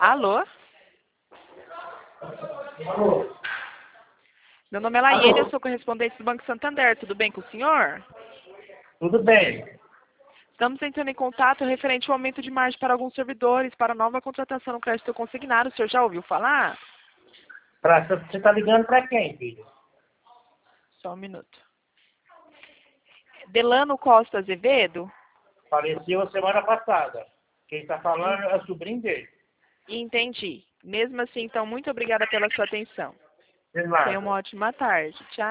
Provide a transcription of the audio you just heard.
Alô? Alô? Meu nome é Laiane, eu Alô? sou correspondente do Banco Santander. Tudo bem com o senhor? Tudo bem. Estamos entrando em contato referente ao aumento de margem para alguns servidores para nova contratação no crédito consignado. O senhor já ouviu falar? Você está ligando para quem, filho? Só um minuto. Delano Costa Azevedo? Faleceu a semana passada. Quem está falando é o sobrinho dele. Entendi. Mesmo assim, então, muito obrigada pela sua atenção. De Tenha uma nada. ótima tarde. Tchau.